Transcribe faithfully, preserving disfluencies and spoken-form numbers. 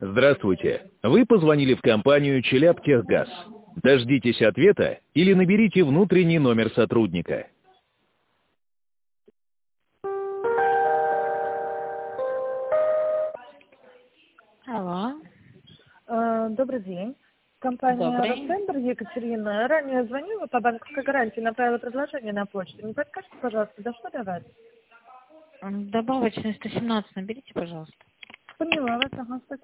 Здравствуйте. Вы позвонили в компанию «Челябтехгаз». Дождитесь ответа или наберите внутренний номер сотрудника. Алло, Э, Добрый день. Компания добрый. «Ростендер», Екатерина. Ранее звонила по банковской гарантии, направила предложение на почту. Не подскажете, пожалуйста, да что давать? М, Добавочный сто семнадцать наберите, пожалуйста. Поняла вас, ага, спасибо.